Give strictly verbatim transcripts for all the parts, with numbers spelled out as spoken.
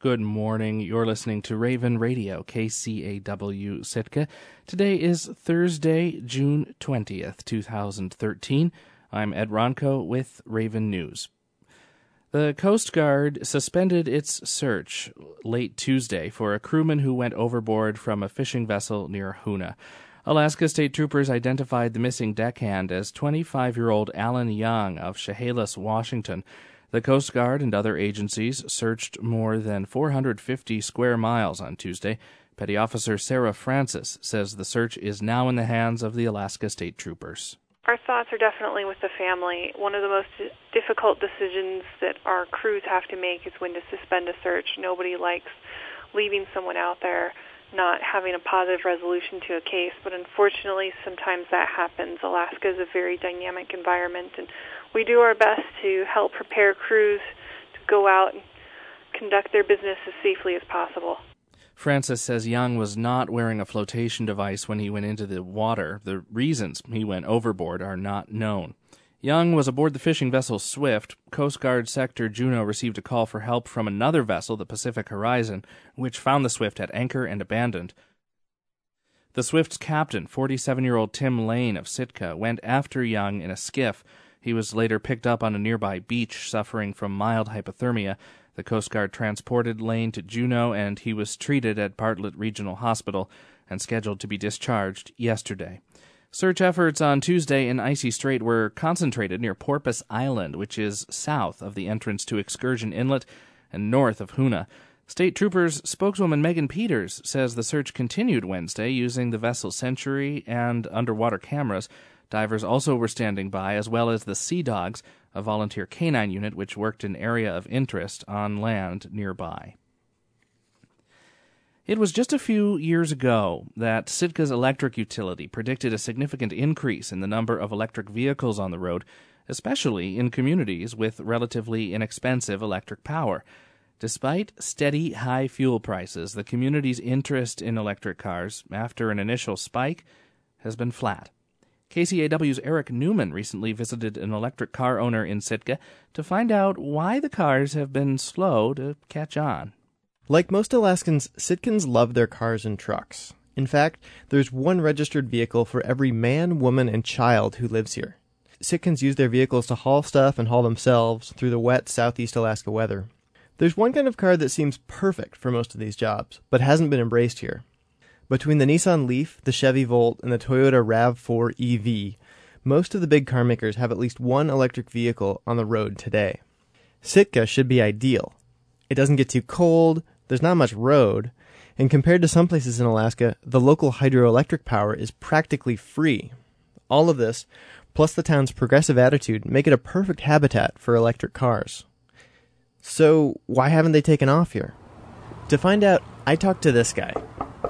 Good morning. You're listening to Raven Radio, K C A W Sitka. Today is Thursday, June twentieth, twenty thirteen. I'm Ed Ronco with Raven News. The Coast Guard suspended its search late Tuesday for a crewman who went overboard from a fishing vessel near Hoonah. Alaska State Troopers identified the missing deckhand as twenty-five-year-old Alan Young of Chehalis, Washington. The Coast Guard and other agencies searched more than four hundred fifty square miles on Tuesday. Petty Officer Sarah Francis says the search is now in the hands of the Alaska State Troopers. Our thoughts are definitely with the family. One of the most difficult decisions that our crews have to make is when to suspend a search. Nobody likes leaving someone out there not having a positive resolution to a case, but unfortunately sometimes that happens. Alaska is a very dynamic environment, and we do our best to help prepare crews to go out and conduct their business as safely as possible. Francis says Young was not wearing a flotation device when he went into the water. The reasons he went overboard are not known. Young was aboard the fishing vessel Swift. Coast Guard Sector Juneau received a call for help from another vessel, the Pacific Horizon, which found the Swift at anchor and abandoned. The Swift's captain, forty-seven-year-old Tim Lane of Sitka, went after Young in a skiff. He was later picked up on a nearby beach, suffering from mild hypothermia. The Coast Guard transported Lane to Juneau, and he was treated at Bartlett Regional Hospital and scheduled to be discharged yesterday. Search efforts on Tuesday in Icy Strait were concentrated near Porpoise Island, which is south of the entrance to Excursion Inlet and north of Hoonah. State Troopers spokeswoman Megan Peters says the search continued Wednesday using the vessel Century and underwater cameras. Divers also were standing by, as well as the Sea Dogs, a volunteer canine unit which worked an area of interest on land nearby. It was just a few years ago that Sitka's electric utility predicted a significant increase in the number of electric vehicles on the road, especially in communities with relatively inexpensive electric power. Despite steady high fuel prices, the community's interest in electric cars, after an initial spike, has been flat. K C A W's Eric Newman recently visited an electric car owner in Sitka to find out why the cars have been slow to catch on. Like most Alaskans, Sitkans love their cars and trucks. In fact, there's one registered vehicle for every man, woman, and child who lives here. Sitkans use their vehicles to haul stuff and haul themselves through the wet southeast Alaska weather. There's one kind of car that seems perfect for most of these jobs, but hasn't been embraced here. Between the Nissan Leaf, the Chevy Volt, and the Toyota RAV four E V, most of the big car makers have at least one electric vehicle on the road today. Sitka should be ideal. It doesn't get too cold, there's not much road, and compared to some places in Alaska, the local hydroelectric power is practically free. All of this, plus the town's progressive attitude, make it a perfect habitat for electric cars. So, why haven't they taken off here? To find out, I talked to this guy.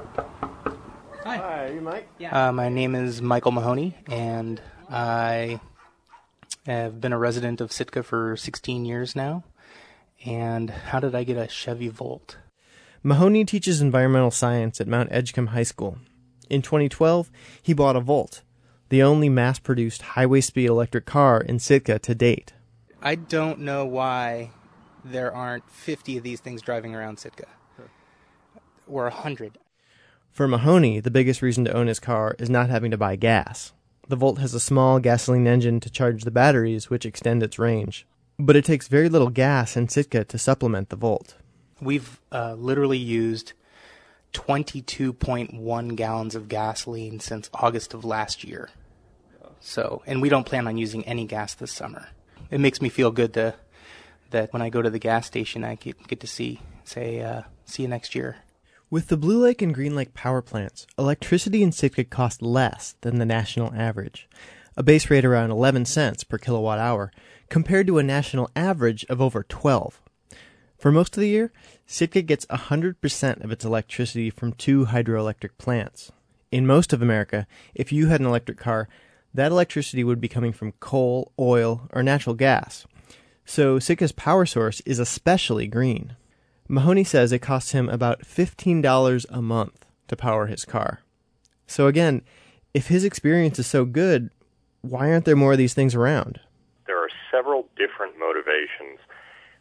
Hi. Hi, are you Mike? Yeah. Uh, my name is Michael Mahoney, and I have been a resident of Sitka for sixteen years now. And how did I get a Chevy Volt? Mahoney teaches environmental science at Mount Edgecombe High School. In twenty twelve, he bought a Volt, the only mass-produced highway-speed electric car in Sitka to date. I don't know why there aren't fifty of these things driving around Sitka, or one hundred. For Mahoney, the biggest reason to own his car is not having to buy gas. The Volt has a small gasoline engine to charge the batteries, which extend its range. But it takes very little gas in Sitka to supplement the Volt. We've uh, literally used twenty-two point one gallons of gasoline since August of last year. So, and we don't plan on using any gas this summer. It makes me feel good to, that when I go to the gas station, I get, get to see, say, uh, see you next year. With the Blue Lake and Green Lake power plants, electricity in Sitka costs less than the national average, a base rate around eleven cents per kilowatt hour, compared to a national average of over twelve. For most of the year, Sitka gets one hundred percent of its electricity from two hydroelectric plants. In most of America, if you had an electric car, that electricity would be coming from coal, oil, or natural gas. So Sitka's power source is especially green. Mahoney says it costs him about fifteen dollars a month to power his car. So again, if his experience is so good, why aren't there more of these things around? There are several different motivations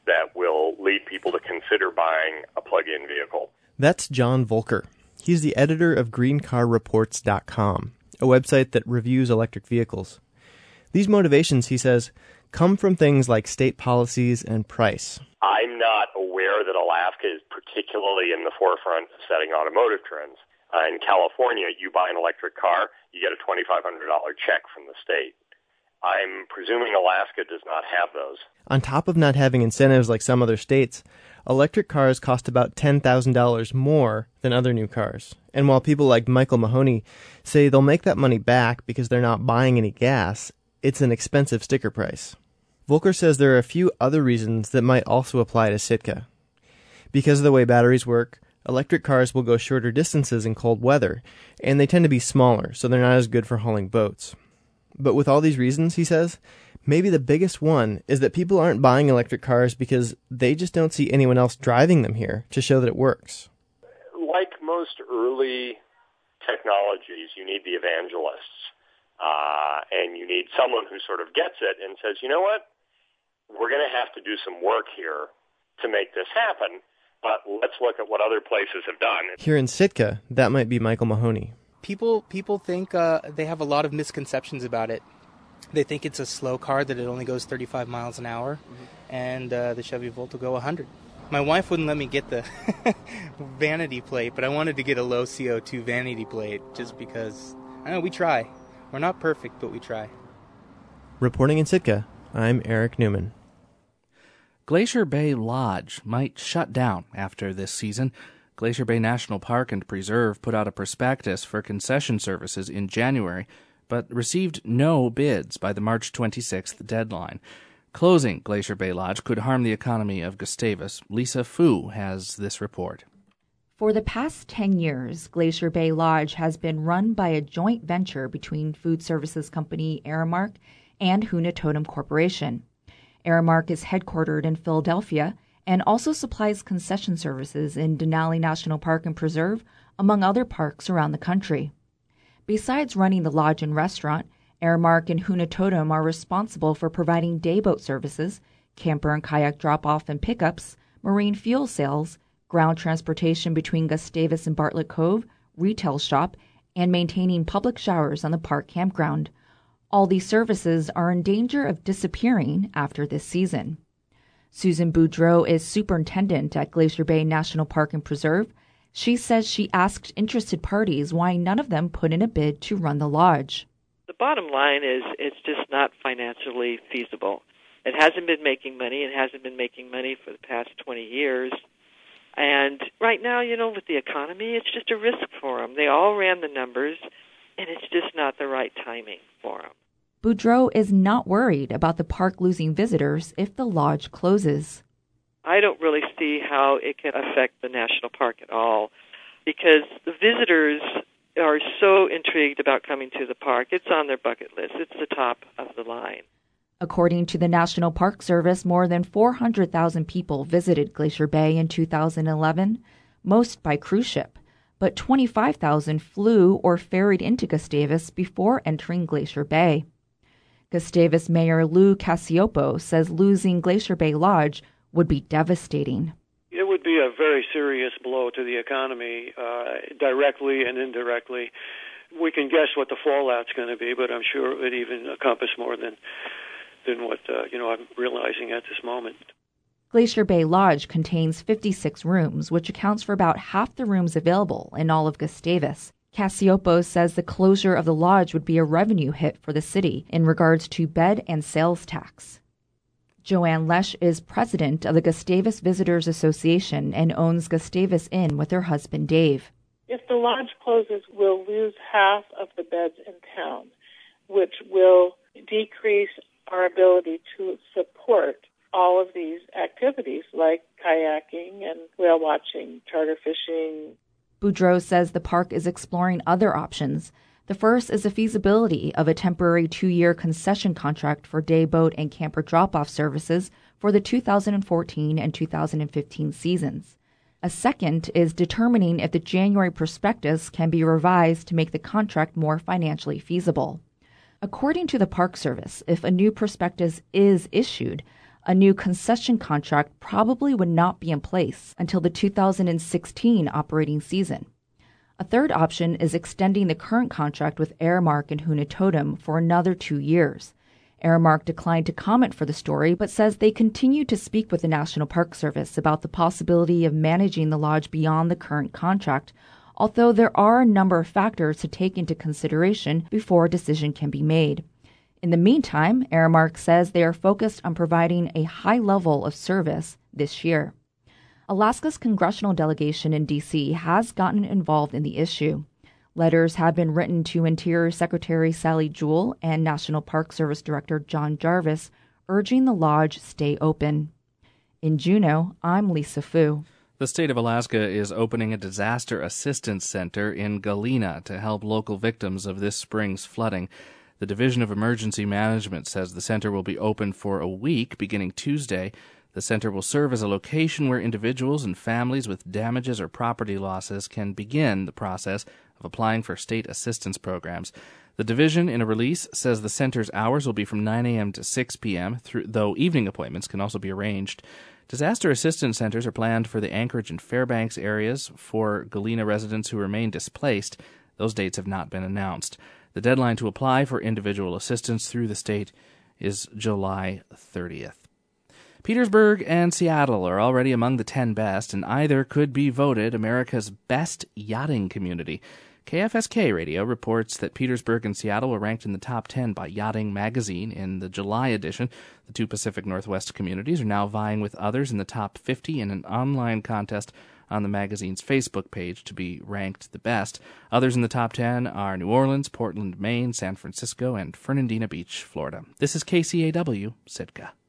that will lead people to consider buying a plug-in vehicle. That's John Volker. He's the editor of green car reports dot com, a website that reviews electric vehicles. These motivations, he says, come from things like state policies and price. I'm not aware that Alaska is particularly in the forefront of setting automotive trends. Uh, in California, you buy an electric car, you get a twenty-five hundred dollars check from the state. I'm presuming Alaska does not have those. On top of not having incentives like some other states, electric cars cost about ten thousand dollars more than other new cars. And while people like Michael Mahoney say they'll make that money back because they're not buying any gas, it's an expensive sticker price. Volker says there are a few other reasons that might also apply to Sitka. Because of the way batteries work, electric cars will go shorter distances in cold weather, and they tend to be smaller, so they're not as good for hauling boats. But with all these reasons, he says, maybe the biggest one is that people aren't buying electric cars because they just don't see anyone else driving them here to show that it works. Like most early technologies, you need the evangelists, uh, and you need someone who sort of gets it and says, you know what, we're going to have to do some work here to make this happen, but let's look at what other places have done. Here in Sitka, that might be Michael Mahoney. People people think uh, they have a lot of misconceptions about it. They think it's a slow car, that it only goes thirty-five miles an hour, mm-hmm. and uh, the Chevy Volt will go one hundred. My wife wouldn't let me get the vanity plate, but I wanted to get a low C O two vanity plate just because, I know, we try. We're not perfect, but we try. Reporting in Sitka, I'm Eric Newman. Glacier Bay Lodge might shut down after this season. Glacier Bay National Park and Preserve put out a prospectus for concession services in January, but received no bids by the March twenty-sixth deadline. Closing Glacier Bay Lodge could harm the economy of Gustavus. Lisa Fu has this report. For the past ten years, Glacier Bay Lodge has been run by a joint venture between food services company Aramark and Hoonah Totem Corporation. Aramark is headquartered in Philadelphia and also supplies concession services in Denali National Park and Preserve, among other parks around the country. Besides running the lodge and restaurant, Aramark and Hoonah Totem are responsible for providing dayboat services, camper and kayak drop-off and pickups, marine fuel sales, ground transportation between Gustavus and Bartlett Cove, retail shop, and maintaining public showers on the park campground. All these services are in danger of disappearing after this season. Susan Boudreau is superintendent at Glacier Bay National Park and Preserve. She says she asked interested parties why none of them put in a bid to run the lodge. The bottom line is it's just not financially feasible. It hasn't been making money. It hasn't been making money for the past twenty years. And right now, you know, with the economy, it's just a risk for them. They all ran the numbers, and it's just not the right timing for them. Boudreau is not worried about the park losing visitors if the lodge closes. I don't really see how it can affect the national park at all, because the visitors are so intrigued about coming to the park. It's on their bucket list. It's the top of the line. According to the National Park Service, more than four hundred thousand people visited Glacier Bay in two thousand eleven, most by cruise ship, but twenty-five thousand flew or ferried into Gustavus before entering Glacier Bay. Gustavus Mayor Lou Cacioppo says losing Glacier Bay Lodge would be devastating. It would be a very serious blow to the economy, uh, directly and indirectly. We can guess what the fallout's going to be, but I'm sure it would even encompass more than than what uh, you know I'm realizing at this moment. Glacier Bay Lodge contains fifty-six rooms, which accounts for about half the rooms available in all of Gustavus. Cacioppo says the closure of the lodge would be a revenue hit for the city in regards to bed and sales tax. Joanne Lesh is president of the Gustavus Visitors Association and owns Gustavus Inn with her husband Dave. If the lodge closes, we'll lose half of the beds in town, which will decrease our ability to support all of these activities like kayaking and whale watching, charter fishing. Boudreau says the park is exploring other options. The first is the feasibility of a temporary two-year concession contract for dayboat and camper drop-off services for the two thousand fourteen and two thousand fifteen seasons. A second is determining if the January prospectus can be revised to make the contract more financially feasible. According to the Park Service, if a new prospectus is issued, a new concession contract probably would not be in place until the two thousand sixteen operating season. A third option is extending the current contract with Aramark and Huna Totem for another two years. Aramark declined to comment for the story, but says they continue to speak with the National Park Service about the possibility of managing the lodge beyond the current contract, although there are a number of factors to take into consideration before a decision can be made. In the meantime, Aramark says they are focused on providing a high level of service this year. Alaska's congressional delegation in D C has gotten involved in the issue. Letters have been written to Interior Secretary Sally Jewell and National Park Service Director John Jarvis, urging the lodge stay open. In Juneau, I'm Lisa Fu. The state of Alaska is opening a disaster assistance center in Galena to help local victims of this spring's flooding. The Division of Emergency Management says the center will be open for a week beginning Tuesday. The center will serve as a location where individuals and families with damages or property losses can begin the process of applying for state assistance programs. The division, in a release, says the center's hours will be from nine a.m. to six p.m., through, though evening appointments can also be arranged. Disaster assistance centers are planned for the Anchorage and Fairbanks areas for Galena residents who remain displaced. Those dates have not been announced. The deadline to apply for individual assistance through the state is July thirtieth. Petersburg and Seattle are already among the ten best, and either could be voted America's best yachting community. K F S K Radio reports that Petersburg and Seattle were ranked in the top ten by Yachting Magazine in the July edition. The two Pacific Northwest communities are now vying with others in the top fifty in an online contest on the magazine's Facebook page to be ranked the best. Others in the top ten are New Orleans, Portland, Maine, San Francisco, and Fernandina Beach, Florida. This is K C A W, Sitka.